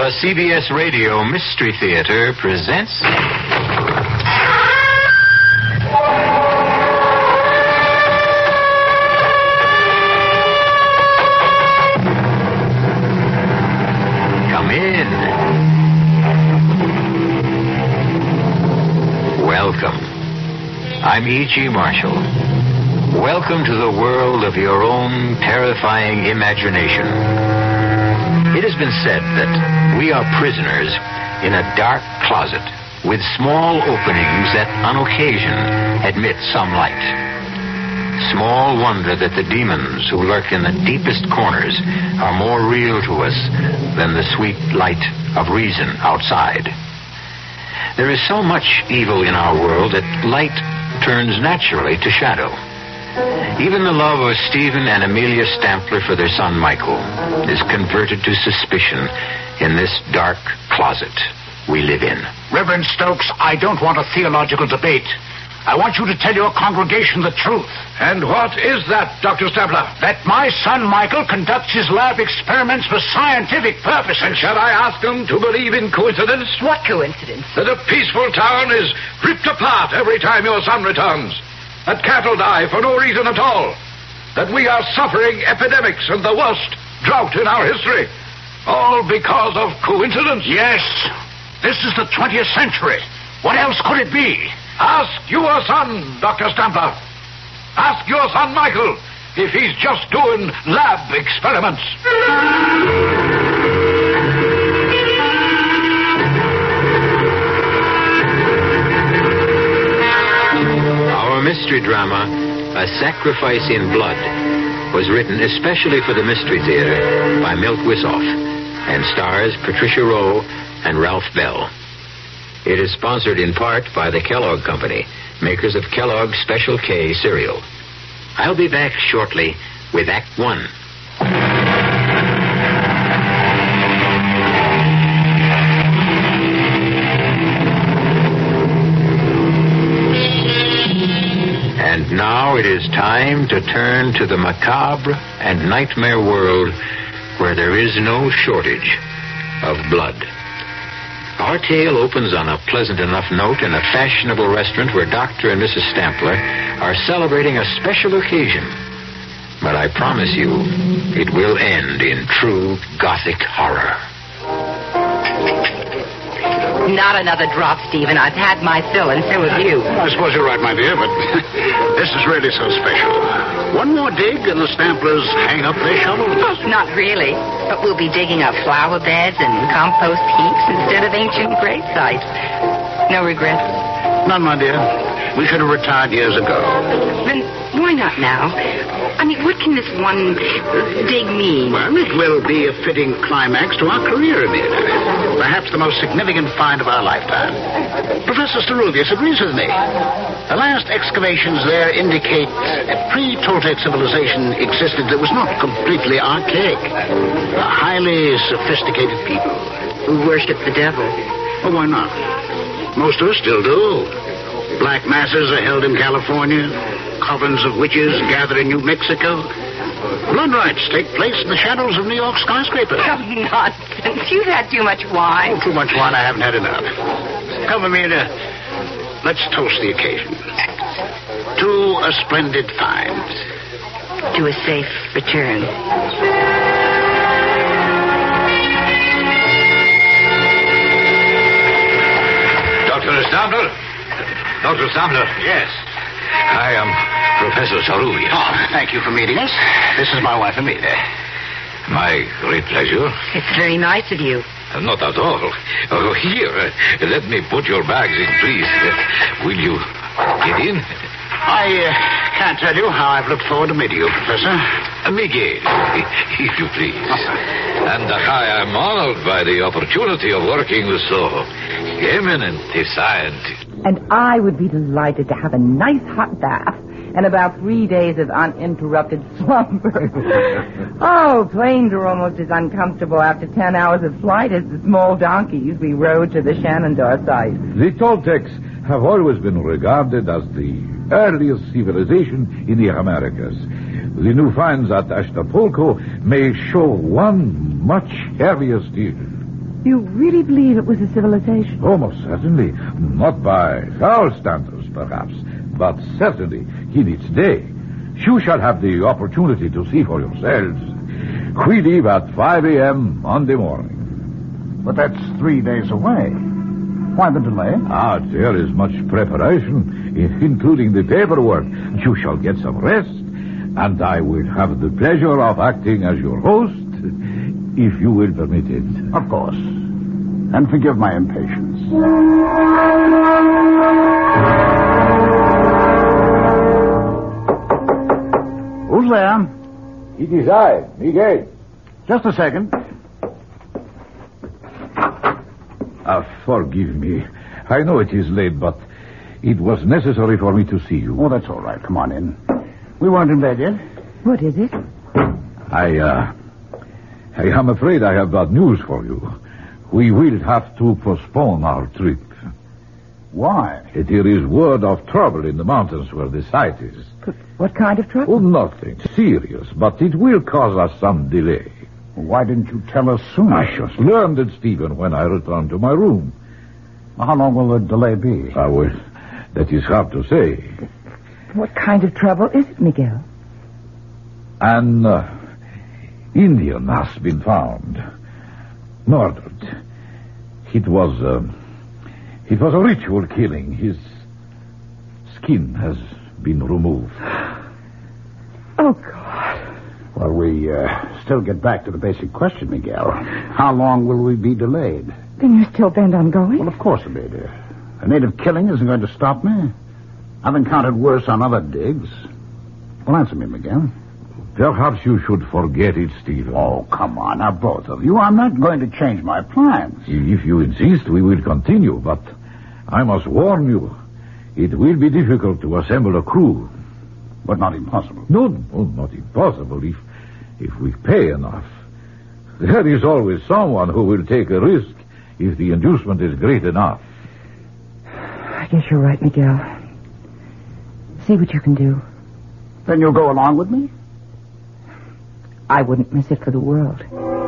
The CBS Radio Mystery Theater presents... Come in. Welcome. I'm E.G. Marshall. Welcome to the world of your own terrifying imagination. It has been said that we are prisoners in a dark closet with small openings that on occasion admit some light. Small wonder that the demons who lurk in the deepest corners are more real to us than the sweet light of reason outside. There is so much evil in our world that light turns naturally to shadow. Even the love of Stephen and Amelia Stampler for their son Michael is converted to suspicion in this dark closet we live in. Reverend Stokes, I don't want a theological debate. I want you to tell your congregation the truth. And what is that, Dr. Stampler? That my son Michael conducts his lab experiments for scientific purposes. And shall I ask them to believe in coincidence? What coincidence? That a peaceful town is ripped apart every time your son returns. That cattle die for no reason at all. That we are suffering epidemics and the worst drought in our history. All because of coincidence? Yes. This is the 20th century. What else could it be? Ask your son, Dr. Stampler. Ask your son, Michael, if he's just doing lab experiments. Mystery drama, A Sacrifice in Blood, was written especially for the Mystery Theater by Milt Wisoff and stars Patricia Rowe and Ralph Bell. It is sponsored in part by the Kellogg Company, makers of Kellogg's Special K cereal. I'll be back shortly with Act One. And now it is time to turn to the macabre and nightmare world where there is no shortage of blood. Our tale opens on a pleasant enough note in a fashionable restaurant where Dr. and Mrs. Stampler are celebrating a special occasion. But I promise you, it will end in true Gothic horror. Not another drop, Stephen. I've had my fill, and so have you. I suppose you're right, my dear, but this is really so special. One more dig, and the Stamplers hang up their shovels. Oh, not really. But we'll be digging up flower beds and compost heaps instead of ancient grave sites. No regrets? None, my dear. We should have retired years ago. Then why not now? I mean, what can this one dig mean? Well, it will be a fitting climax to our career, Amelia. Perhaps the most significant find of our lifetime. Professor Starulius agrees with me. The last excavations there indicate a pre-Toltec civilization existed that was not completely archaic. A highly sophisticated people. Who worship the devil. Well, why not? Most of us still do. Black masses are held in California. Covens of witches gather in New Mexico. Blood rites take place in the shadows of New York skyscrapers. Oh, nonsense. You've had too much wine. Oh, too much wine, I haven't had enough. Come, Amelia. Let's toast the occasion. To a splendid find. To a safe return. Dr. Stampler? Dr. Stampler? Yes. I am Professor Sarulius. Oh, thank you for meeting us. This is my wife, Amelia. My great pleasure. It's very nice of you. Not at all. Oh, here, let me put your bags in, please. Will you get in? I can't tell you how I've looked forward to meeting you, Professor. Miguel, if you please. And I am honored by the opportunity of working with so eminent a scientist. And I would be delighted to have a nice hot bath and about 3 days of uninterrupted slumber. Oh, planes are almost as uncomfortable after 10 hours of flight as the small donkeys we rode to the Shenandoah site. The Toltecs have always been regarded as the earliest civilization in the Americas. The new finds at Acapulco may show one much earlier stage. You really believe it was a civilization? Oh, most certainly. Not by our standards, perhaps, but certainly in its day. You shall have the opportunity to see for yourselves. We leave at 5 a.m. Monday morning. But that's 3 days away. Why the delay? There is much preparation, including the paperwork. You shall get some rest, and I will have the pleasure of acting as your host, if you will permit it. Of course. And forgive my impatience. Who's there? It is I, Miguel. Just a second. Forgive me. I know it is late, but it was necessary for me to see you. Oh, that's all right. Come on in. We weren't in bed yet. What is it? I am afraid I have bad news for you. We will have to postpone our trip. Why? There is word of trouble in the mountains where the site is. What kind of trouble? Oh, nothing serious, but it will cause us some delay. Why didn't you tell us sooner? I just learned it, Stephen, when I returned to my room. How long will the delay be? That is hard to say. What kind of trouble is it, Miguel? An Indian has been found. Murdered. It was a ritual killing. His skin has been removed. Oh, God. Well, we still get back to the basic question, Miguel. How long will we be delayed? Then you're still bent on going? Well, of course it is. A native killing isn't going to stop me. I've encountered worse on other digs. Well, answer me, Miguel. Perhaps you should forget it, Stephen. Oh, come on. Now, both of you. I'm not going to change my plans. If you insist, we will continue, but I must warn you, it will be difficult to assemble a crew. But not impossible. No, not impossible if we pay enough. There is always someone who will take a risk if the inducement is great enough. I guess you're right, Miguel. See what you can do. Then you'll go along with me? I wouldn't miss it for the world.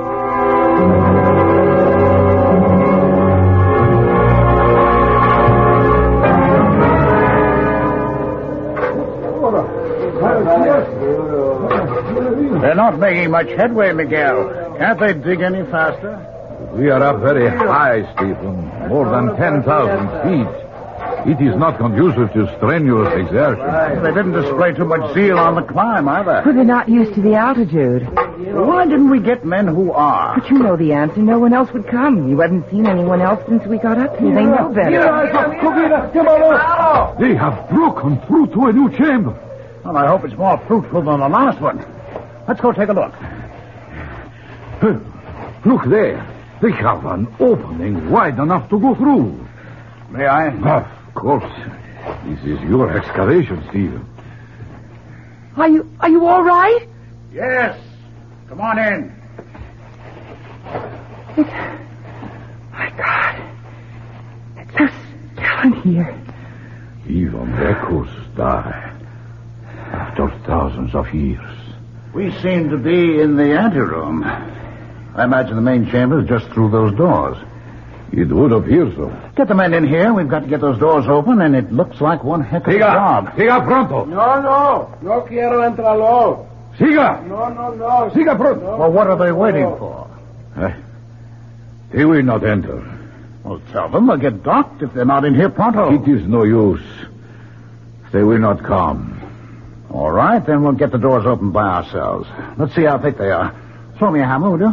They're not making much headway, Miguel. Can't they dig any faster? We are up very high, Stephen. More than 10,000 feet. It is not conducive to strenuous exertion. They didn't display too much zeal on the climb, either. But they're not used to the altitude. Why didn't we get men who are? But you know the answer. No one else would come. You haven't seen anyone else since we got up here. They know better. They have broken through to a new chamber. Well, I hope it's more fruitful than the last one. Let's go take a look. Look there. They have an opening wide enough to go through. May I? Of course. This is your excavation, Stephen. Are you all right? Yes. Come on in. My God. It's so still in here. Even echoes die after thousands of years. We seem to be in the anteroom. I imagine the main chamber is just through those doors. It would appear so. Get the men in here. We've got to get those doors open, and it looks like one heck of a job. Siga pronto. No quiero entrarlo. Siga. No. Siga pronto. Well, what are they waiting for? They will not enter. Well, tell them they'll get docked if they're not in here pronto. It is no use. They will not come. All right, then we'll get the doors open by ourselves. Let's see how thick they are. Throw me a hammer, would you?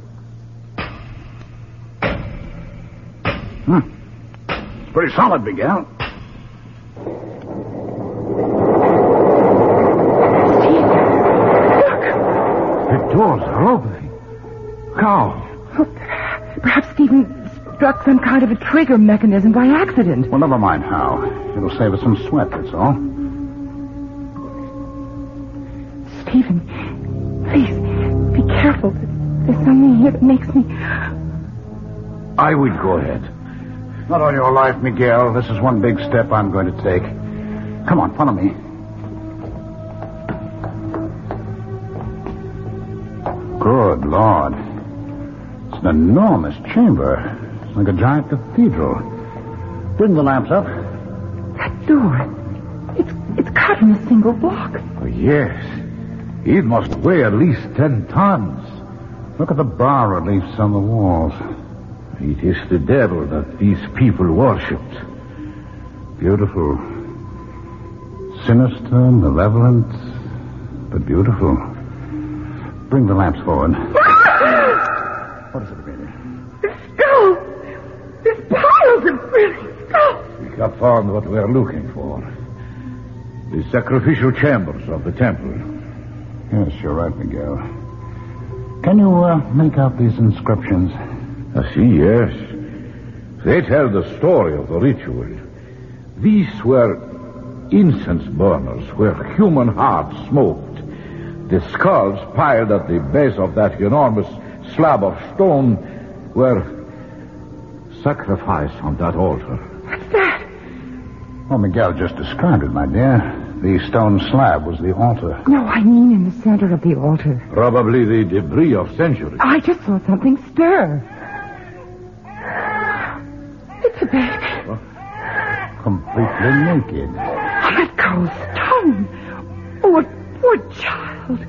It's pretty solid, Miguel. The doors are opening. How? Oh, perhaps Stephen struck some kind of a trigger mechanism by accident. Well, never mind how. It'll save us some sweat, that's all. Stephen, please, be careful. There's something here that makes me... I will go ahead. Not on your life, Miguel. This is one big step I'm going to take. Come on, follow me. Good Lord. It's an enormous chamber. It's like a giant cathedral. Bring the lamps up. That door. It's cut in a single block. Oh, yes. It must weigh at least 10 tons. Look at the bas-reliefs on the walls. It is the devil that these people worshipped. Beautiful. Sinister, malevolent, but beautiful. Bring the lamps forward. What is it, Amelia? The skull! There's piles of brilliant skulls! We have found what we are looking for. The sacrificial chambers of the temple. Yes, you're right, Miguel. Can you make out these inscriptions? I see, yes. They tell the story of the ritual. These were incense burners where human hearts smoked. The skulls piled at the base of that enormous slab of stone were sacrificed on that altar. What's that? Oh, Miguel just described it, my dear. The stone slab was the altar. No, I mean in the center of the altar. Probably the debris of centuries. I just saw something stir. It's a baby. What? Completely naked. That cold stone. Oh, a poor child.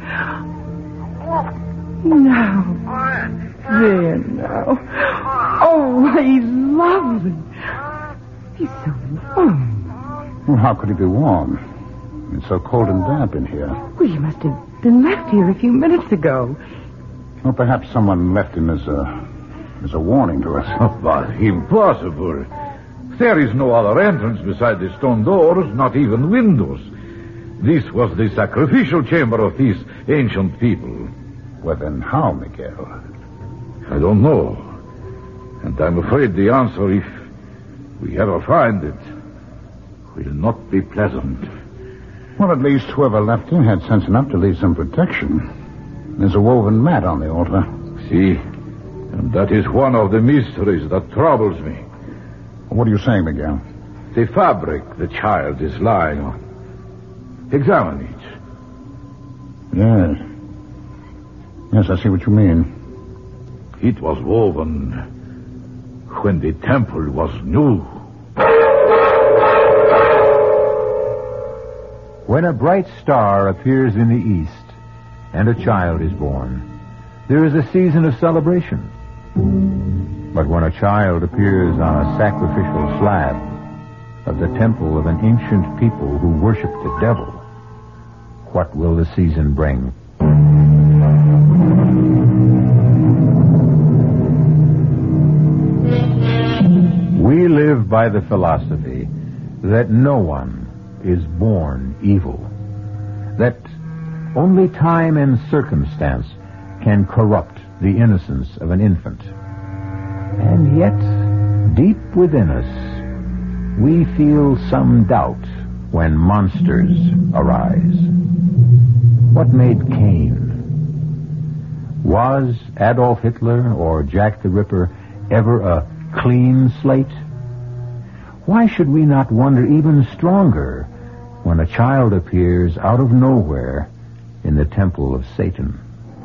Now. There now. Oh, he's lovely. He's so warm. Well, how could he be warm? It's so cold and damp in here. Well, you must have been left here a few minutes ago. Well, perhaps someone left him as a warning to us. Oh, but impossible. There is no other entrance beside the stone doors, not even windows. This was the sacrificial chamber of these ancient people. Well, then how, Miguel? I don't know. And I'm afraid the answer, if we ever find it, will not be pleasant. Well, at least whoever left him had sense enough to leave some protection. There's a woven mat on the altar. See? And that is one of the mysteries that troubles me. What are you saying, Miguel? The fabric the child is lying on. Examine it. Yes. Yes, I see what you mean. It was woven when the temple was new. When a bright star appears in the east and a child is born, there is a season of celebration. But when a child appears on a sacrificial slab of the temple of an ancient people who worship the devil, what will the season bring? We live by the philosophy that no one is born evil, that only time and circumstance can corrupt the innocence of an infant. And yet, deep within us, we feel some doubt when monsters arise. What made Cain? Was Adolf Hitler or Jack the Ripper ever a clean slate? Why should we not wonder even stronger when a child appears out of nowhere in the temple of Satan?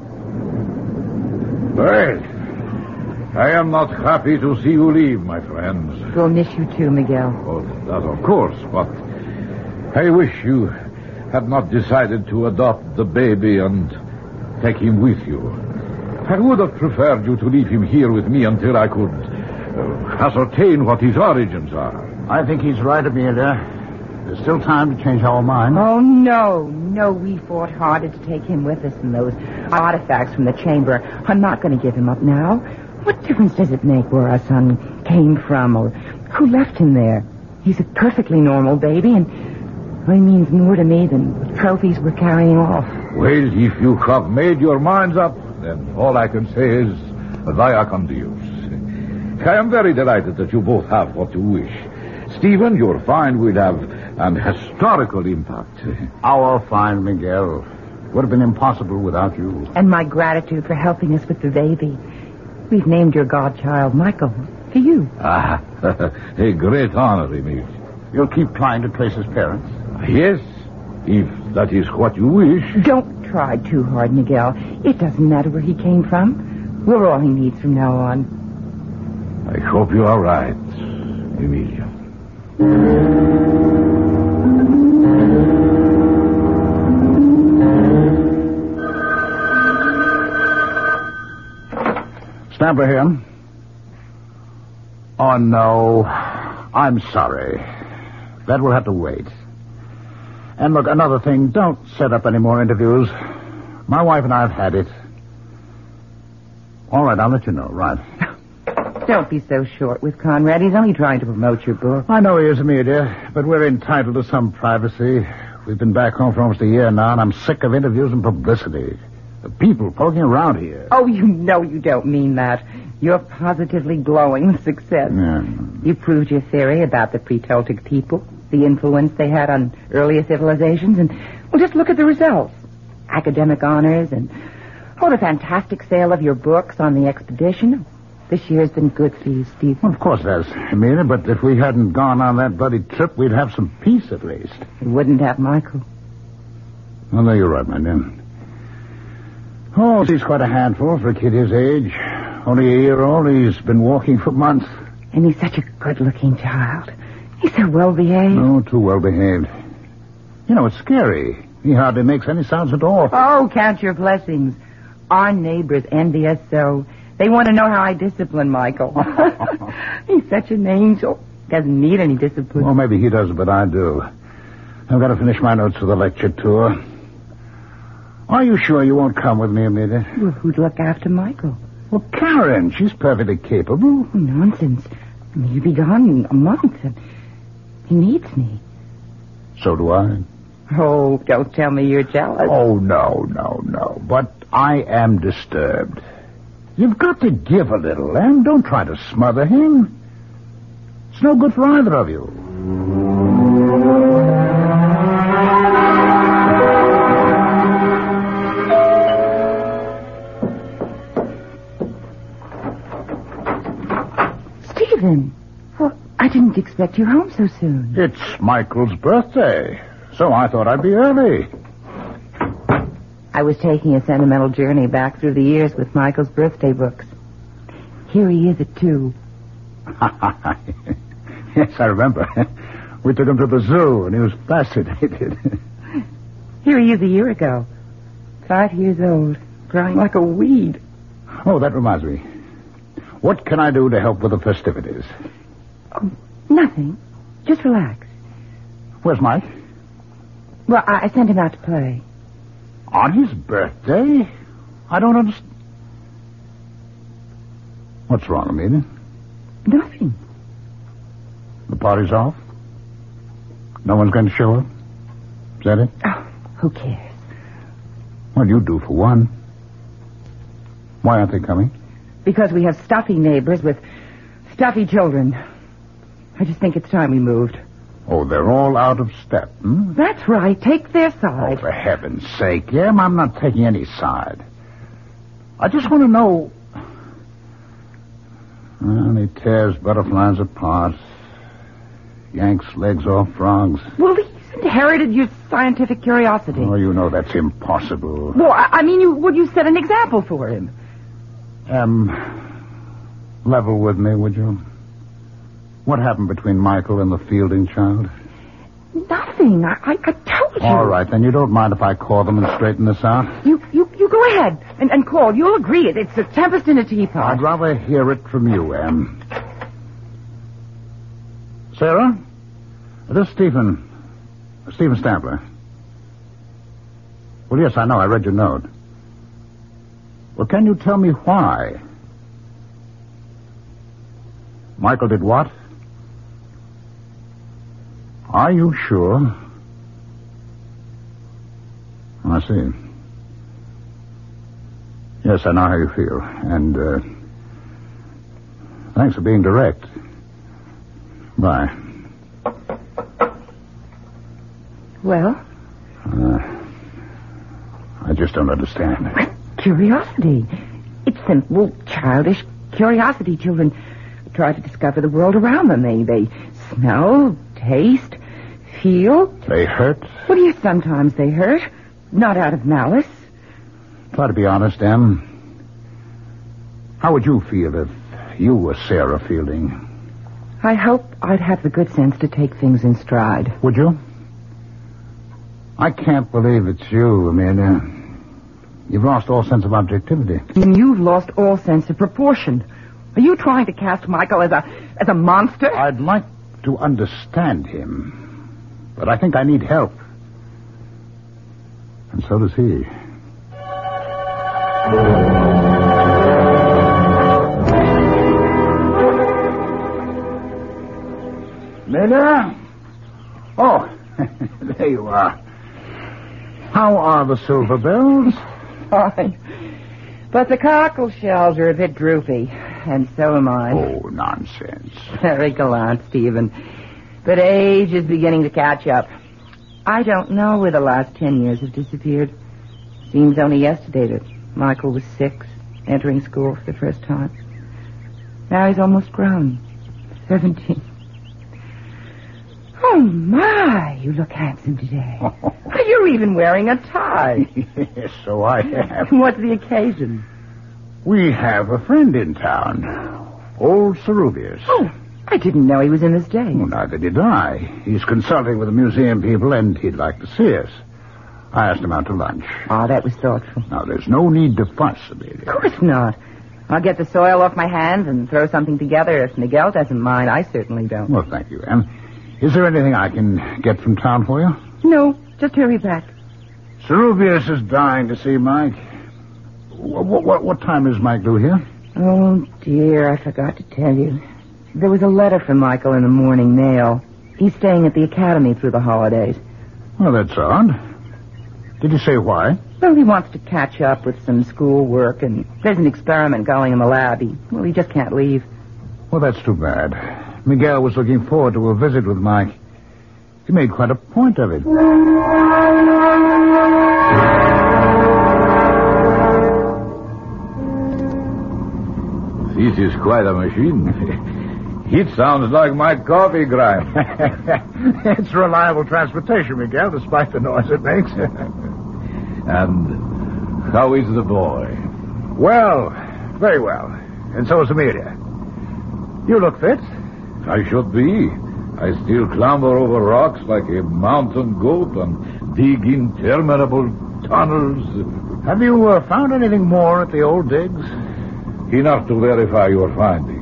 Well, I am not happy to see you leave, my friends. We'll miss you too, Miguel. Oh, that of course, but I wish you had not decided to adopt the baby and take him with you. I would have preferred you to leave him here with me until I could ascertain what his origins are. I think he's right, Amelia. There's still time to change our mind. Oh, no. No, we fought harder to take him with us than those artifacts from the chamber. I'm not going to give him up now. What difference does it make where our son came from or who left him there? He's a perfectly normal baby, and it means more to me than the trophies we're carrying off. Well, if you have made your minds up, then all I can say is via con Dios. I am very delighted that you both have what you wish. Stephen, your find will have an historical impact. Our find, Miguel, would have been impossible without you. And my gratitude for helping us with the baby. We've named your godchild Michael for you. Ah, a great honor, Emil. You'll keep trying to trace his parents? Yes, if that is what you wish. Don't try too hard, Miguel. It doesn't matter where he came from. We're all he needs from now on. I hope you are right, Emilia. Stamper here. Oh, no. I'm sorry. That will have to wait. And look, another thing, don't set up any more interviews. My wife and I have had it. All right, I'll let you know, right. Don't be so short with Conrad. He's only trying to promote your book. I know he is, Amelia, but we're entitled to some privacy. We've been back home for almost a year now, and I'm sick of interviews and publicity. The people poking around here. Oh, you know you don't mean that. You're positively glowing with success. Yeah. You proved your theory about the pre-Celtic people, the influence they had on earlier civilizations, and, well, just look at the results. Academic honors and, the fantastic sale of your books on the expedition. This year's been good for you, Steve. Well, of course it has, Amelia, but if we hadn't gone on that bloody trip, we'd have some peace at least. You wouldn't have Michael. Well, no, you're right, my dear. Oh, he's quite a handful for a kid his age. Only a year old. He's been walking for months. And he's such a good-looking child. He's so well-behaved. No, too well-behaved. You know, it's scary. He hardly makes any sounds at all. Oh, count your blessings. Our neighbors envy us so. They want to know how I discipline Michael. He's such an angel. Doesn't need any discipline. Well, maybe he doesn't, but I do. I've got to finish my notes for the lecture tour. Are you sure you won't come with me, Amelia? Well, who'd look after Michael? Well, Karen. She's perfectly capable. Oh, nonsense. I mean, you'll be gone a month, and he needs me. So do I. Oh, don't tell me you're jealous. Oh, no. But I am disturbed. You've got to give a little, and don't try to smother him. It's no good for either of you. Stephen, well, I didn't expect you home so soon. It's Michael's birthday, so I thought I'd be early. I was taking a sentimental journey back through the years with Michael's birthday books. Here he is at 2. Yes, I remember. We took him to the zoo, and he was fascinated. Here he is a year ago. 5 years old, growing like a weed. Oh, that reminds me. What can I do to help with the festivities? Oh, nothing. Just relax. Where's Mike? Well, I sent him out to play. On his birthday? I don't understand. What's wrong, Amelia? Nothing. The party's off? No one's going to show up? Is that it? Oh, who cares? Well, you do for one. Why aren't they coming? Because we have stuffy neighbors with stuffy children. I just think it's time we moved. Oh, they're all out of step, hmm? That's right. Take their side. Oh, for heaven's sake, Em, I'm not taking any side. I just want to know... Well, he tears butterflies apart. Yanks legs off frogs. Well, he's inherited your scientific curiosity. Oh, you know that's impossible. Well, I mean, you set an example for him. Level with me, would you? What happened between Michael and the Fielding child? Nothing. I told you. All right, then you don't mind if I call them and straighten this out? You go ahead and call. You'll agree. It's a tempest in a teapot. I'd rather hear it from you, Em. Sarah? This is Stephen Stambler. Well, yes, I know. I read your note. Well, can you tell me why? Michael did what? Are you sure? I see. Yes, I know how you feel. And, thanks for being direct. Bye. Well? I just don't understand. Curiosity. It's simple, childish curiosity. Children try to discover the world around them. They smell, taste, feel. They hurt? Well, yes, sometimes they hurt. Not out of malice. Try to be honest, Em. How would you feel if you were Sarah Fielding? I hope I'd have the good sense to take things in stride. Would you? I can't believe it's you, Amelia. You've lost all sense of objectivity. And you've lost all sense of proportion. Are you trying to cast Michael as a monster? I'd like to understand him, but I think I need help. And so does he. Lena? Oh, there you are. How are the silver bells? Fine. But the cockle shells are a bit droopy, and so am I. Oh, nonsense. Very gallant, Stephen. But age is beginning to catch up. I don't know where the last 10 years have disappeared. Seems only yesterday that Michael was 6, entering school for the first time. Now he's almost grown. 17. Oh, my, you look handsome today. You're even wearing a tie. Yes, so I have. What's the occasion? We have a friend in town, old Serubius. Oh, I didn't know he was in this day. Well, neither did I. He's consulting with the museum people, and he'd like to see us. I asked him out to lunch. Oh, that was thoughtful. Now, there's no need to fuss, Amelia. Of course not. I'll get the soil off my hands and throw something together. If Miguel doesn't mind, I certainly don't. Well, thank you, Anne. Is there anything I can get from town for you? No, just hurry back. Serubius is dying to see Mike. What time is Mike due here? Oh, dear, I forgot to tell you. There was a letter from Michael in the morning mail. He's staying at the academy through the holidays. Well, that's odd. Did you say why? Well, he wants to catch up with some school work, and there's an experiment going in the lab. He just can't leave. Well, that's too bad. Miguel was looking forward to a visit with Mike. He made quite a point of it. This is quite a machine. It sounds like my coffee grind. It's reliable transportation, Miguel, despite the noise it makes. And how is the boy? Well, very well. And so is Amelia. You look fit. I should be. I still clamber over rocks like a mountain goat and dig interminable tunnels. Have you found anything more at the old digs? Enough to verify your findings.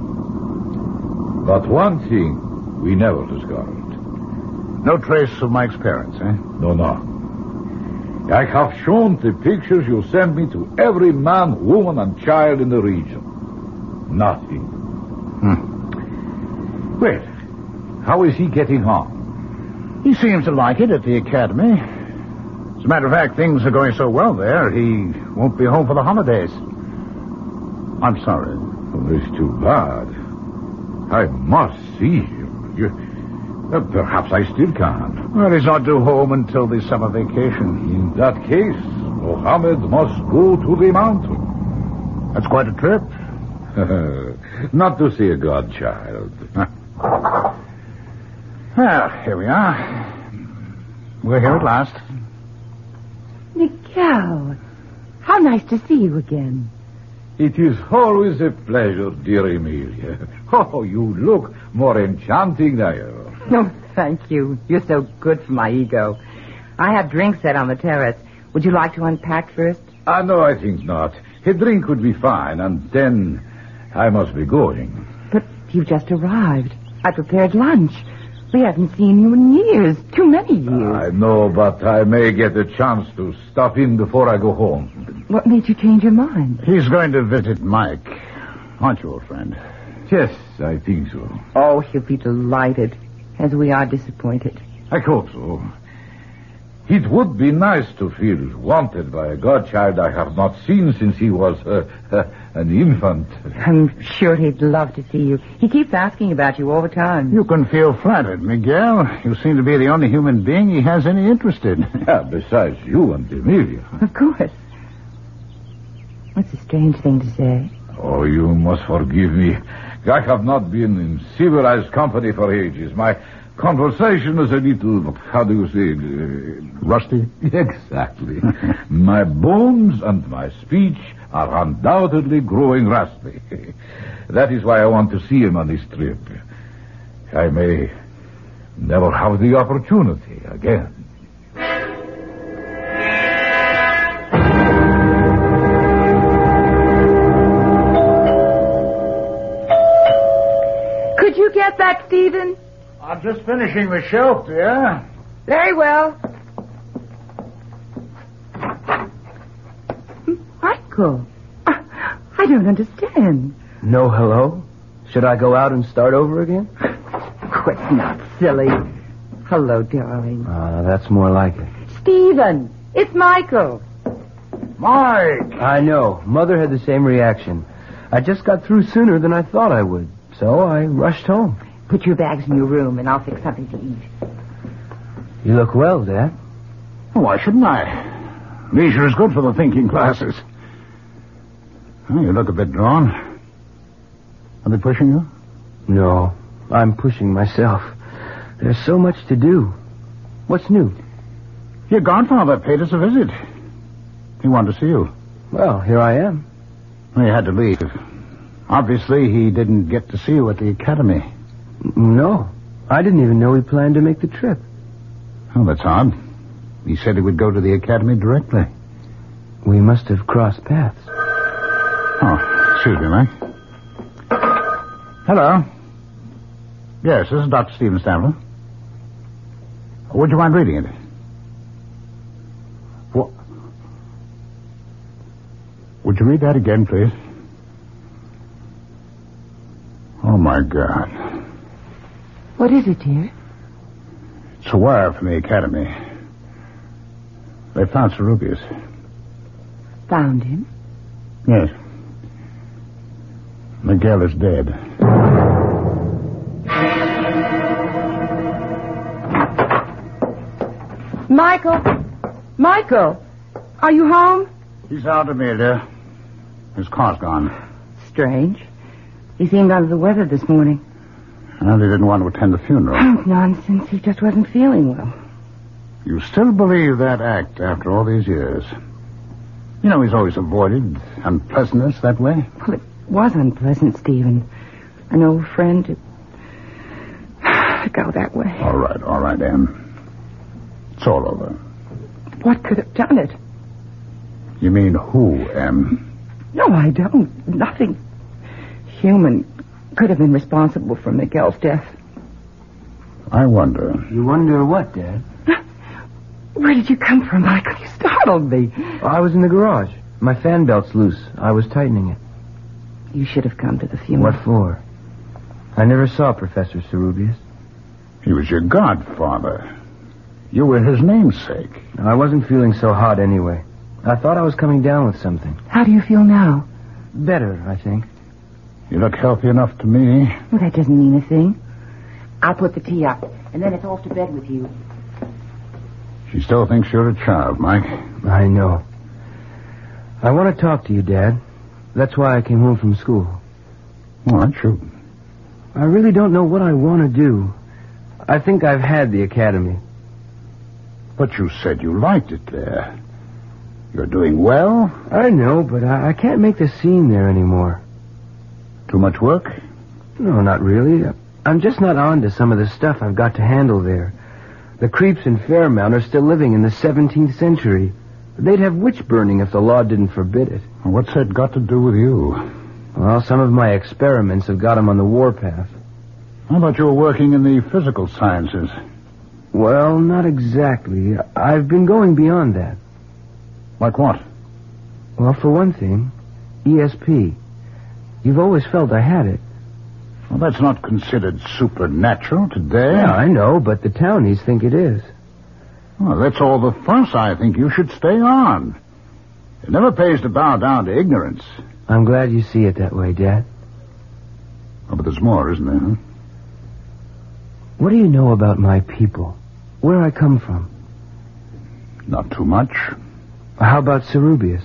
But one thing we never discovered. No trace of Mike's parents, eh? No. I have shown the pictures you sent me to every man, woman, and child in the region. Nothing. Well, how is he getting on? He seems to like it at the academy. As a matter of fact, things are going so well there, he won't be home for the holidays. I'm sorry. Well, it's too bad. I must see him. Perhaps I still can. Well, he's not due home until the summer vacation. In that case, Mohammed must go to the mountain. That's quite a trip. Not to see a godchild. Well, here we are. We're here at last. Miguel, how nice to see you again. It is always a pleasure, dear Amelia. Oh, you look more enchanting than ever. No, thank you. You're so good for my ego. I have drinks set on the terrace. Would you like to unpack first? No, I think not. A drink would be fine, and then I must be going. But you've just arrived. I prepared lunch. We haven't seen you in years. Too many years. I know, but I may get a chance to stop in before I go home. What made you change your mind? He's going to visit Mike. Aren't you, old friend? Yes, I think so. Oh, he'll be delighted, as we are disappointed. I hope so. It would be nice to feel wanted by a godchild I have not seen since he was an infant. I'm sure he'd love to see you. He keeps asking about you all the time. You can feel flattered, Miguel. You seem to be the only human being he has any interest in. Besides you and Amelia. Of course. What's a strange thing to say? Oh, you must forgive me. I have not been in civilized company for ages. My Conversation is a little, how do you say it? Rusty? Exactly. My bones and my speech are undoubtedly growing raspy. That is why I want to see him on this trip. I may never have the opportunity again. Could you get that, Stephen? I'm just finishing the shelf, dear. Very well. Michael, I don't understand. No hello? Should I go out and start over again? Quit not silly. Hello, darling. That's more like it. Stephen, it's Michael. Mike! I know. Mother had the same reaction. I just got through sooner than I thought I would, so I rushed home. Put your bags in your room, and I'll fix something to eat. You look well, Dad. Why shouldn't I? Leisure is good for the thinking classes. Oh, you look a bit drawn. Are they pushing you? No, I'm pushing myself. There's so much to do. What's new? Your godfather paid us a visit. He wanted to see you. Well, here I am. He had to leave. Obviously, he didn't get to see you at the academy. No, I didn't even know he planned to make the trip. Oh, that's odd. He said he would go to the academy directly. We must have crossed paths. Oh, excuse me, Mike. Hello. Yes, this is Dr. Stephen Stanley. Would you mind reading it? What? Would you read that again, please? Oh, my God. What is it, dear? It's a wire from the academy. They found Serubius. Found him? Yes. Miguel is dead. Michael, are you home? He's out, Amelia. His car's gone. Strange. He seemed under the weather this morning. And he didn't want to attend the funeral. Oh, nonsense. He just wasn't feeling well. You still believe that act after all these years? You know, he's always avoided unpleasantness that way. Well, it was unpleasant, Stephen. An old friend to go that way. All right, Em. It's all over. What could have done it? You mean who, Em? No, I don't. Nothing human could have been responsible for Miguel's death. I wonder. You wonder what, Dad? Where did you come from, Michael? You startled me. I was in the garage. My fan belt's loose. I was tightening it. You should have come to the funeral. What for? I never saw Professor Serubius. He was your godfather. You were his namesake. I wasn't feeling so hot anyway. I thought I was coming down with something. How do you feel now? Better, I think. You look healthy enough to me. Well, that doesn't mean a thing. I'll put the tea up, and then it's off to bed with you. She still thinks you're a child, Mike. I know. I want to talk to you, Dad. That's why I came home from school. All right, shoot. I really don't know what I want to do. I think I've had the academy. But you said you liked it there. You're doing well? I know, but I can't make the scene there anymore. Too much work? No, not really. I'm just not on to some of the stuff I've got to handle there. The creeps in Fairmount are still living in the 17th century. They'd have witch burning if the law didn't forbid it. What's that got to do with you? Well, some of my experiments have got them on the warpath. How about you were working in the physical sciences? Well, not exactly. I've been going beyond that. Like what? Well, for one thing, ESP. You've always felt I had it. Well, that's not considered supernatural today. Yeah, I know, but the townies think it is. Well, that's all the fuss I think you should stay on. It never pays to bow down to ignorance. I'm glad you see it that way, Dad. Oh, but there's more, isn't there, huh? What do you know about my people? Where I come from? Not too much. How about Serubius?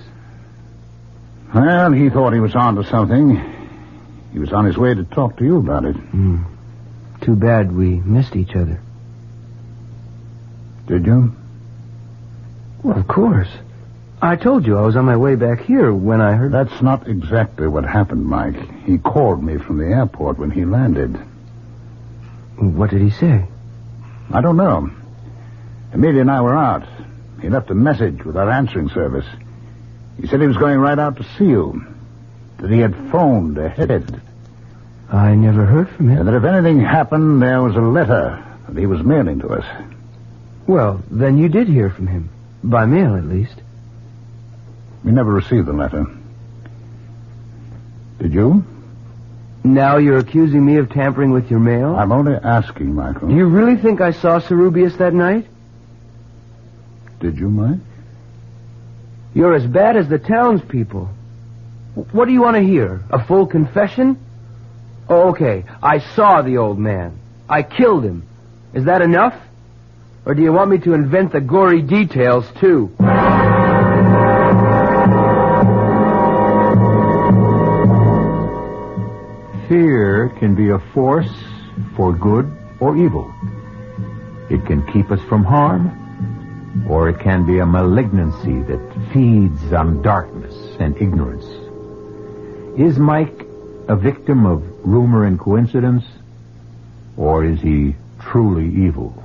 Well, he thought he was on to something. He was on his way to talk to you about it. Too bad we missed each other. Did you? Well, of course. I told you I was on my way back here when I heard... That's not exactly what happened, Mike. He called me from the airport when he landed. What did he say? I don't know. Amelia and I were out. He left a message with our answering service. He said he was going right out to see you. That he had phoned ahead. I never heard from him. And that if anything happened, there was a letter that he was mailing to us. Well, then you did hear from him. By mail, at least. We never received the letter. Did you? Now you're accusing me of tampering with your mail? I'm only asking, Michael. Do you really think I saw Sarubius that night? Did you, Mike? You're as bad as the townspeople. What do you want to hear? A full confession? Oh, okay. I saw the old man. I killed him. Is that enough? Or do you want me to invent the gory details, too? Fear can be a force for good or evil. It can keep us from harm, or it can be a malignancy that feeds on darkness and ignorance. Is Mike a victim of rumor and coincidence, or is he truly evil?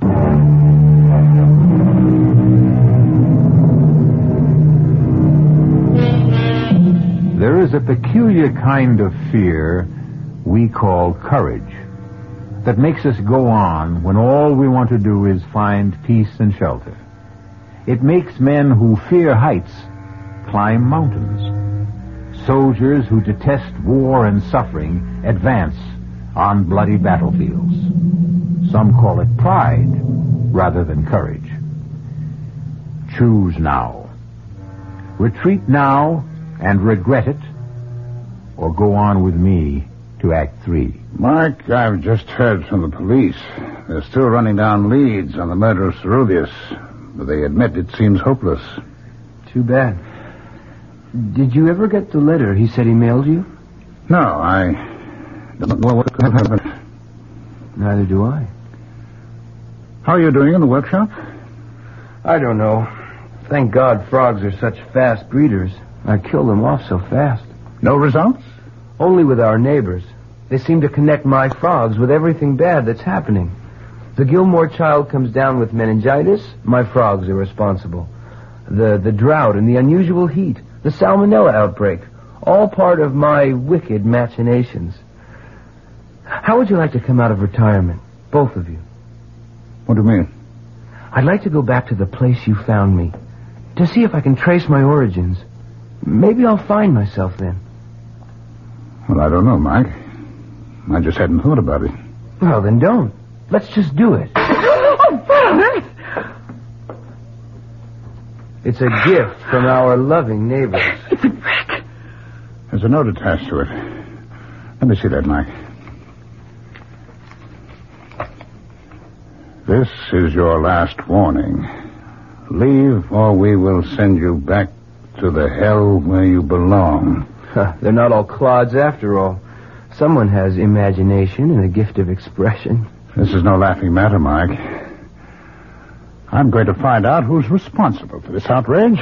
There is a peculiar kind of fear we call courage that makes us go on when all we want to do is find peace and shelter. It makes men who fear heights climb mountains. Soldiers who detest war and suffering advance on bloody battlefields. Some call it pride rather than courage. Choose now. Retreat now and regret it, or go on with me to Act 3. Mark, I've just heard from the police. They're still running down leads on the murder of Sarubius, but they admit it seems hopeless. Too bad. Did you ever get the letter he said he mailed you? No, I don't know what could have happened. Neither do I. How are you doing in the workshop? I don't know. Thank God frogs are such fast breeders. I killed them off so fast. No results? Only with our neighbors. They seem to connect my frogs with everything bad that's happening. The Gilmore child comes down with meningitis, my frogs are responsible. The drought and the unusual heat, the salmonella outbreak, all part of my wicked machinations. How would you like to come out of retirement, both of you? What do you mean? I'd like to go back to the place you found me, to see if I can trace my origins. Maybe I'll find myself then. Well, I don't know, Mike. I just hadn't thought about it. Well, then don't. Let's just do it. Oh, Father! It's a gift from our loving neighbors. It's a brick. There's a note attached to it. Let me see that, Mike. This is your last warning. Leave, or we will send you back to the hell where you belong. They're not all clods after all. Someone has imagination and a gift of expression. This is no laughing matter, Mike. I'm going to find out who's responsible for this outrage.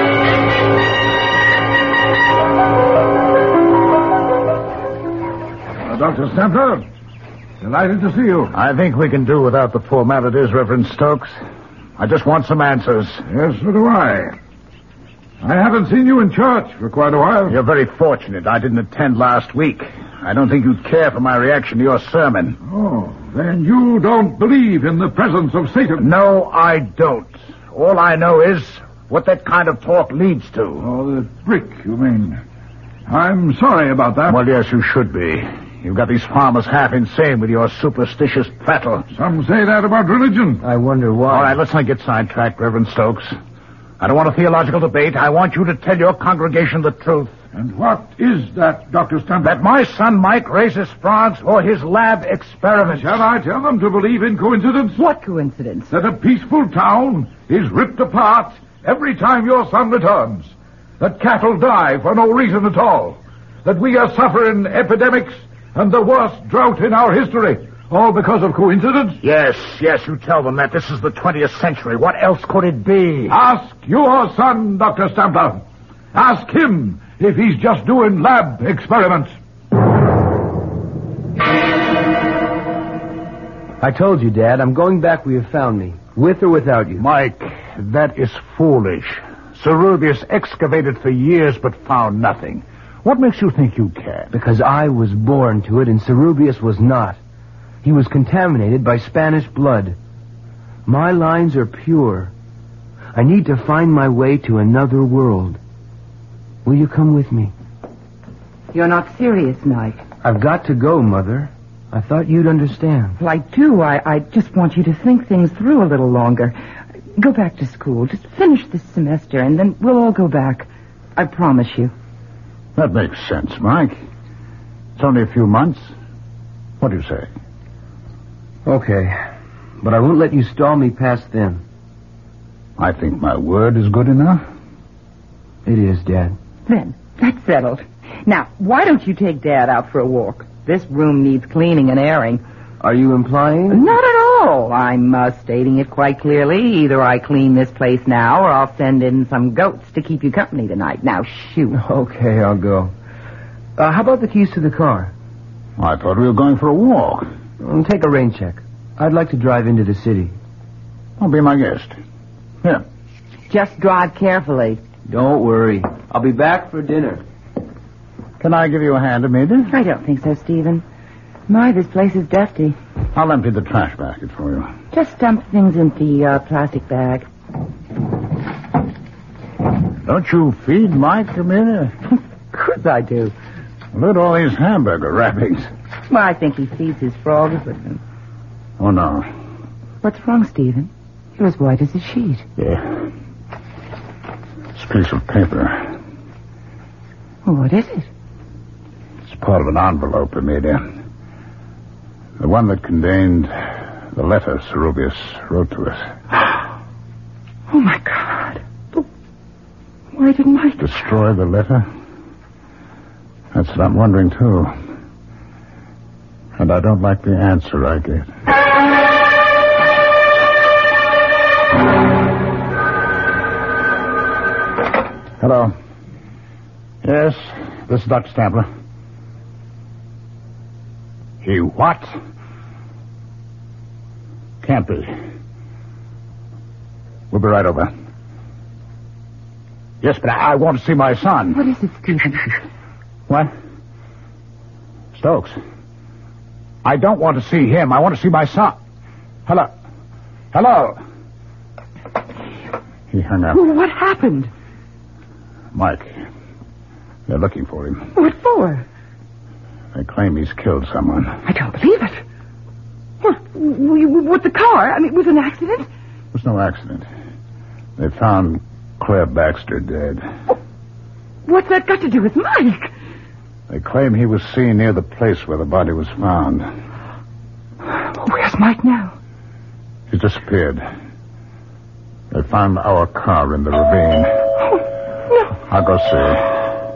Dr. Stanford, delighted to see you. I think we can do without the formalities, Reverend Stokes. I just want some answers. Yes, so do I. I haven't seen you in church for quite a while. You're very fortunate. I didn't attend last week. I don't think you'd care for my reaction to your sermon. Oh, then you don't believe in the presence of Satan? No, I don't. All I know is what that kind of talk leads to. Oh, the brick, you mean. I'm sorry about that. Well, yes, you should be. You've got these farmers half insane with your superstitious prattle. Some say that about religion. I wonder why. All right, let's not get sidetracked, Reverend Stokes. I don't want a theological debate. I want you to tell your congregation the truth. And what is that, Dr. Stanford? That my son Mike raises frogs for his lab experiments. Shall I tell them to believe in coincidence? What coincidence? That a peaceful town is ripped apart every time your son returns. That cattle die for no reason at all. That we are suffering epidemics and the worst drought in our history. All because of coincidence? Yes, you tell them that. This is the 20th century. What else could it be? Ask your son, Dr. Stampler. Ask him if he's just doing lab experiments. I told you, Dad, I'm going back where you found me, with or without you. Mike, that is foolish. Cerubius excavated for years but found nothing. What makes you think you can? Because I was born to it and Cerubius was not. He was contaminated by Spanish blood. My lines are pure. I need to find my way to another world. Will you come with me? You're not serious, Mike. I've got to go, Mother. I thought you'd understand. Well, I do. I just want you to think things through a little longer. Go back to school. Just finish this semester, and then we'll all go back. I promise you. That makes sense, Mike. It's only a few months. What do you say? Okay, but I won't let you stall me past then. I think my word is good enough. It is, Dad. Then, that's settled. Now, why don't you take Dad out for a walk? This room needs cleaning and airing. Are you implying? Not at all. I'm stating it quite clearly. Either I clean this place now, or I'll send in some goats to keep you company tonight. Now, shoot. Okay, I'll go. How about the keys to the car? I thought we were going for a walk. Take a rain check. I'd like to drive into the city. I'll be my guest. Here. Just drive carefully. Don't worry. I'll be back for dinner. Can I give you a hand, Amelia? I don't think so, Stephen. My, this place is dusty. I'll empty the trash basket for you. Just dump things in the plastic bag. Don't you feed Mike, Amelia? Of course I do. Look at all these hamburger wrappings. Well, I think he feeds his frogs with them. Oh, no. What's wrong, Stephen? You're as white as a sheet. Yeah. This piece of paper. Well, what is it? It's part of an envelope, Amelia. The one that contained the letter Cerubius wrote to us. Oh, my God. But why didn't Mike... Destroy the letter? That's what I'm wondering, too. And I don't like the answer I get. Hello. Yes, this is Dr. Stampler. He what? Can't be. We'll be right over. Yes, but I want to see my son. What is it, Stephen? What? Stokes. I don't want to see him. I want to see my son. Hello. Hello. He hung up. Well, what happened? Mike. They're looking for him. What for? They claim he's killed someone. I don't believe it. What? With the car? I mean, with an accident? It was no accident. They found Claire Baxter dead. What's that got to do with Mike? They claim he was seen near the place where the body was found. Where's Mike now? He's disappeared. They found our car in the ravine. Oh, no. I'll go see.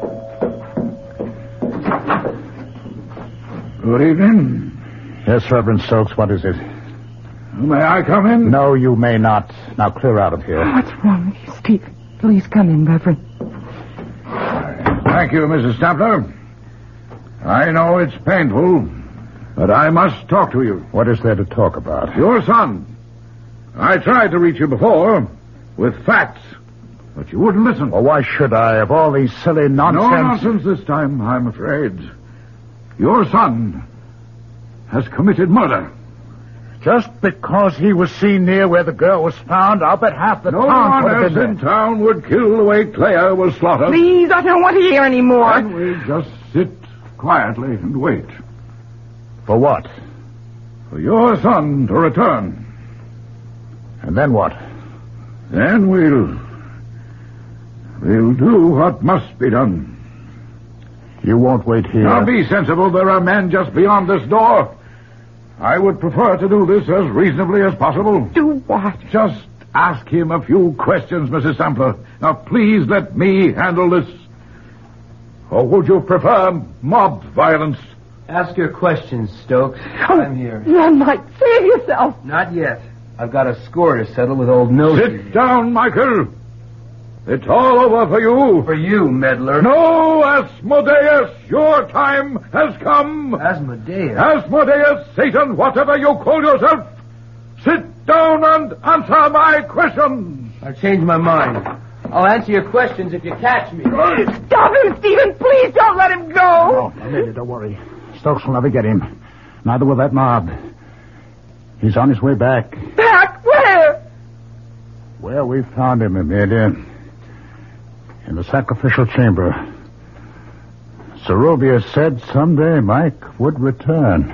Good evening. Yes, Reverend Stokes, what is it? May I come in? No, you may not. Now clear out of here. What's wrong with you, Steve? Please come in, Reverend. Thank you, Mrs. Stampler. I know it's painful, but I must talk to you. What is there to talk about? Your son. I tried to reach you before with facts, but you wouldn't listen. Well, why should I? Of all these silly nonsense... No nonsense this time, I'm afraid. Your son has committed murder. Just because he was seen near where the girl was found, I'll bet half the no town one else in town would kill the way Claire was slaughtered. Please, I don't want to hear any more. And we just sit quietly and wait. For what? For your son to return. And then what? Then we'll do what must be done. You won't wait here. Now be sensible. There are men just beyond this door. I would prefer to do this as reasonably as possible. Do what? Just ask him a few questions, Mrs. Sampler. Now, please let me handle this. Or would you prefer mob violence? Ask your questions, Stokes. I'm here. Run, Mike. Save yourself. Not yet. I've got a score to settle with old Nosey. Sit down, Michael. It's all over for you. For you, meddler. No, Asmodeus, your time has come. Asmodeus? Asmodeus, Satan, whatever you call yourself. Sit down and answer my questions. I've changed my mind. I'll answer your questions if you catch me. Stop him, Stephen. Please don't let him go. No, Amelia, don't worry. Stokes will never get him. Neither will that mob. He's on his way back. Back? Where? Where we found him, Amelia. In the sacrificial chamber. Zerubius said someday Mike would return.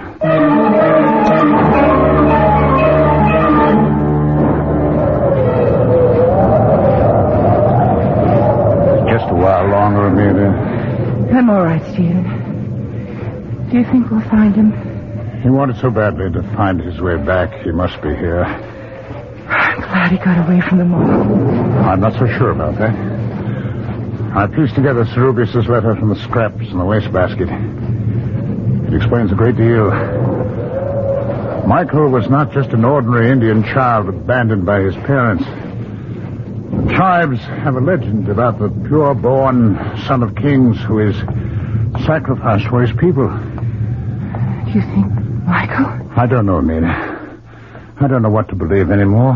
Just a while longer, Amelia. I'm all right, Stephen. Do you think we'll find him? He wanted so badly to find his way back. He must be here. I'm glad he got away from them all. I'm not so sure about that. I pieced together Zerubius' letter from the scraps in the wastebasket. It explains a great deal. Michael was not just an ordinary Indian child abandoned by his parents. The tribes have a legend about the pure-born son of kings who is sacrificed for his people. Do you think Michael? I don't know, Amelia. I don't know what to believe anymore.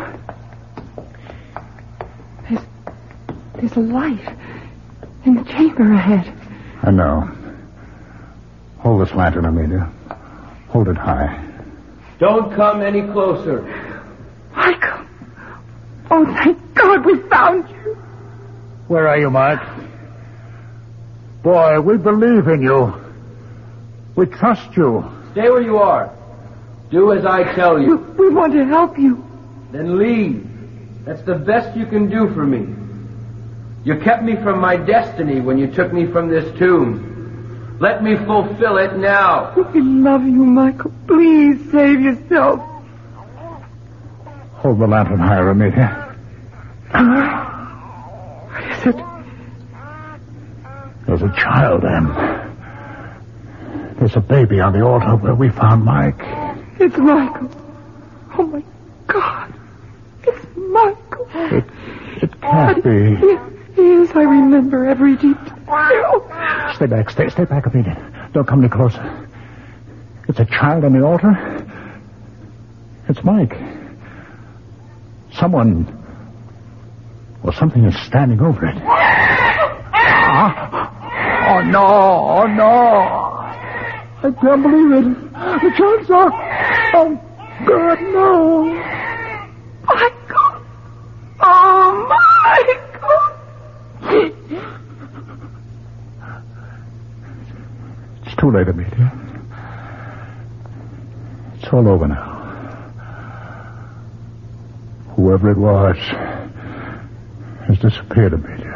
There's a light in the chamber ahead. I know. Hold this lantern, Amelia. Hold it high. Don't come any closer. Michael! Oh, thank God we found you. Where are you, Mike? Boy, we believe in you. We trust you. Stay where you are. Do as I tell you. We want to help you. Then leave. That's the best you can do for me. You kept me from my destiny when you took me from this tomb. Let me fulfill it now. We love you, Michael. Please save yourself. Hold the lantern higher, Amelia. What is it? There's a child, Em. There's a baby on the altar where we found Mike. It's Michael. Oh, my God. It's Michael. It can't be. Yes, I remember every detail. Stay back. Stay back a minute. Don't come any closer. It's a child on the altar. It's Mike. Someone or something is standing over it. Oh, no. Oh, no. I can't believe it. The child's off. Oh, God, no. Michael. Oh, Michael. It's too late, Amelia. It's all over now. Whoever it was has disappeared, Amelia.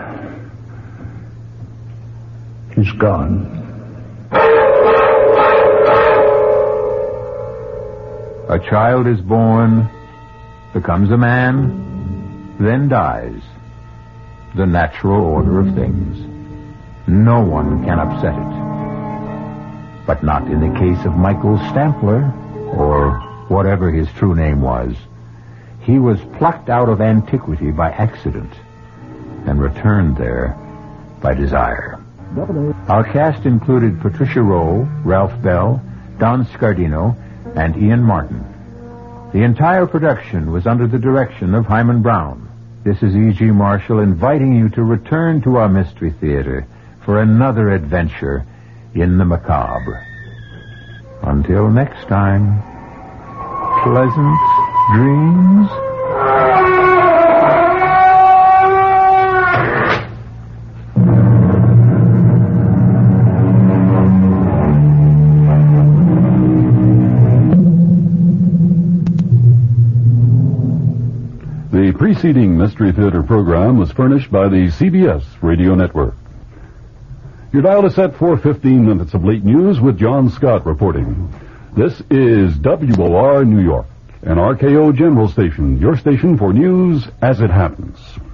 He's gone. A child is born, becomes a man, then dies. The natural order of things. No one can upset it. But not in the case of Michael Stampler, or whatever his true name was. He was plucked out of antiquity by accident and returned there by desire. Our cast included Patricia Rowe, Ralph Bell, Don Scardino, and Ian Martin. The entire production was under the direction of Hyman Brown. This is E.G. Marshall inviting you to return to our Mystery Theater for another adventure in the macabre. Until next time, pleasant dreams. The preceding Mystery Theater program was furnished by the CBS Radio Network. Your dial is set for 15 minutes of late news with John Scott reporting. This is WOR New York, an RKO General Station, your station for news as it happens.